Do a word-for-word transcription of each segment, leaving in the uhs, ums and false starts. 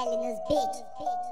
L nos beats.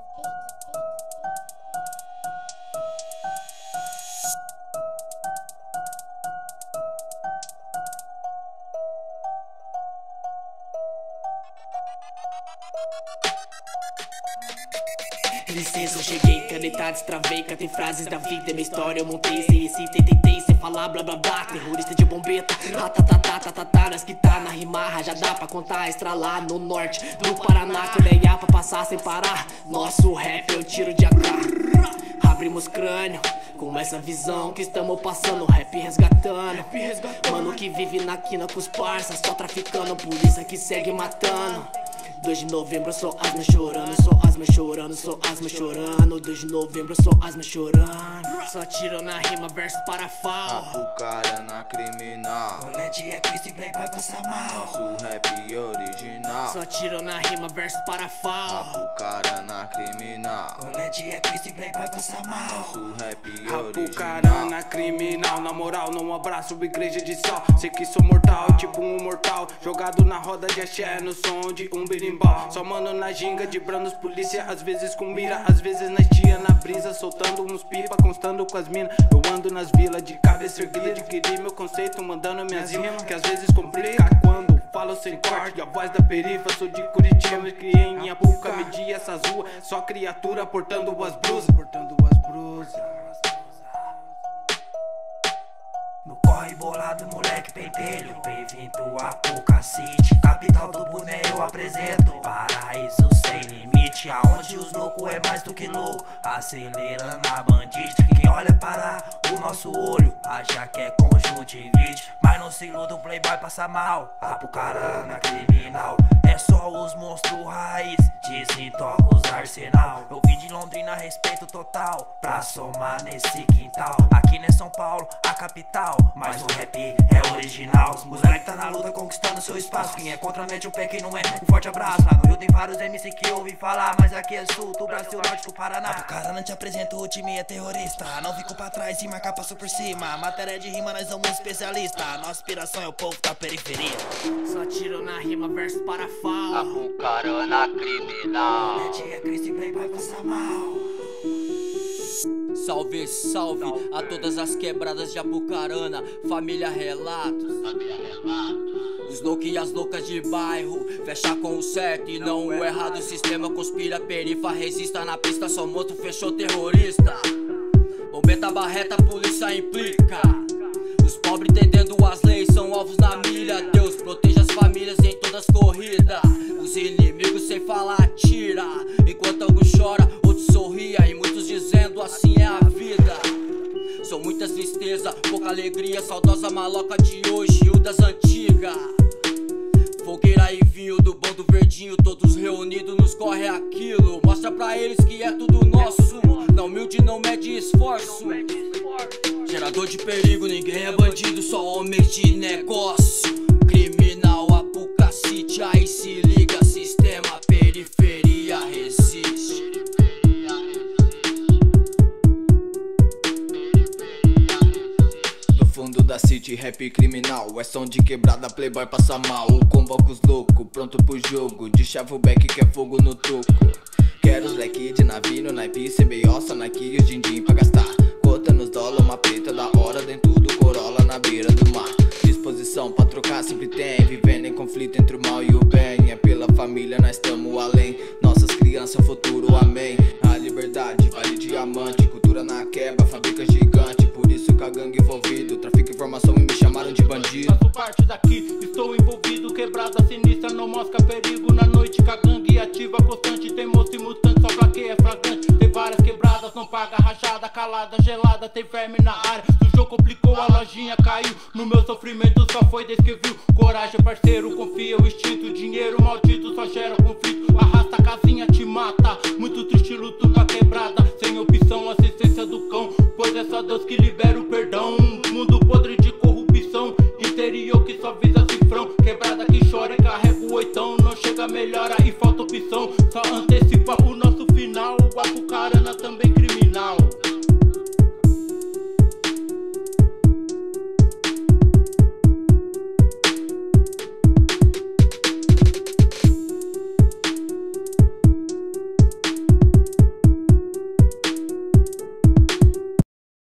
Licença, eu cheguei, caneta destravei, catei frases da vida, minha história eu montei, sem recitei, tentei, sem falar blá blá blá, terrorista de bombeta, ratatatatata, nas que tá na rimarra, já dá pra contar, estralar no norte do Paraná, colheia pra passar sem parar, nosso rap é um tiro de A K, abrimos crânio, com essa visão que estamos passando, rap resgatando, mano que vive na quina com os parças, só traficando, polícia que segue matando. dois de novembro, só asma chorando, só asma chorando, só asma chorando. dois de novembro, só asma chorando. Só tiro na rima, verso para fal. Apucarana criminal. Colete é Cristo e Playboy passa mal. Nosso rap original. Só tiro na rima, verso para fal. Apucarana criminal. Colete é Cristo e Playboy passa mal. Nosso rap original. Apucarana criminal, na moral, não abraço igreja de sal. Sei que sou mortal, tipo um mortal, jogado na roda de axé, no som de um birimbau. Só mano na ginga de branos, polícia, às vezes com mira, às vezes nas tia na brisa, soltando uns pipa, constando com as minas. Eu ando nas vilas de cabeça erguida, adquiri meu conceito, mandando minhas rimas, que às vezes complica quando falo sem corte. A voz da perifa, sou de Curitiba, me criei em Apuca, medi essas ruas, só criatura portando as brusas, portando as brusas. No corre bolado, moleque pentelho, bem-vindo a Apuca City, capital do boné eu apresento. Paraíso sem limite, aonde os loucos é mais do que louco, acelerando a bandite. Quem olha para o nosso olho, acha que é conjuntivite, mas não se iluda, o playboy passa mal. Apucarana criminal, é só os monstros raiz, dizem toca os arsenal. Eu vim de Londrina, respeito total, pra somar nesse quintal. Aqui não é São Paulo, a capital, mas o rap é original. Os moleque tá na luta conquistando seu espaço, quem é contra mete o pé, quem não é, um forte abraço. Lá no Rio tem vários M C que ouvi falar, mas aqui é sul do Brasil, norte do Paraná. Apucarana te apresento, o time é terrorista, não fico pra trás e marcar passou por cima. Matéria de rima, nós somos especialista, nossa inspiração é o povo da periferia. Só tiro na rima, verso para fal. Apucarana criminal. Colete é Cristo e Playboy passa mal. Salve, salve a todas as quebradas de Apucarana, família Relatos. Os loucos e as loucas de bairro, fecha com o certo e não o errado. O sistema conspira, perifa, resista na pista, só moto fechou terrorista. Bombeta, barreta, polícia implica. Os pobres entendendo as leis são alvos na milha. Deus proteja as famílias em todas as corridas. Os inimigos sem falar atira, enquanto alguns chora, outros sorria e muitos dizendo assim é a vida. São muitas tristezas, pouca alegria, saudosa maloca de hoje e o das antigas. Fogueira e vinho do bando verdinho, todos reunidos nos corre aquilo. Mostra pra eles que é tudo nosso, não humilde, não mede esforço. Gerador de perigo, ninguém é bandido, só homens de negócio. Criminal, Apuca City, aí se liga, sistema, periferia resiste. Fundo da city, rap criminal, é som de quebrada, playboy passa mal. Convoca os loucos, pronto pro jogo, de chaveback que é fogo no toco. Quero os leque de navio no naipe, C B O, só naqui e os din-din pra gastar. Cota nos dólar, uma preta da hora, dentro do Corolla na beira do mar. Disposição pra trocar sempre tem, vivendo em conflito entre o mal e o bem. É pela família, nós tamo além, nossas crianças, futuro, amém. A liberdade vale diamante, cultura na quebra, fábrica gigante. Por isso que a gangue envolvido, trafico informação e me chamaram de bandido. Faço parte daqui, estou envolvido, quebrada sinistra, não mostra perigo. Na noite com a gangue ativa, constante, tem moço e mutante, só pra que é flagrante. Tem várias quebradas, não paga rachada, calada, gelada, tem verme na área. O jogo complicou, a lojinha caiu, no meu sofrimento só foi Deus que viu. Coragem, parceiro, confia, o instinto, dinheiro maldito só gera conflito. Arrasta a casinha, te mata, muito triste, luto com a quebrada, sem opção, assistência do cão, pois é só Deus que libera o perdão.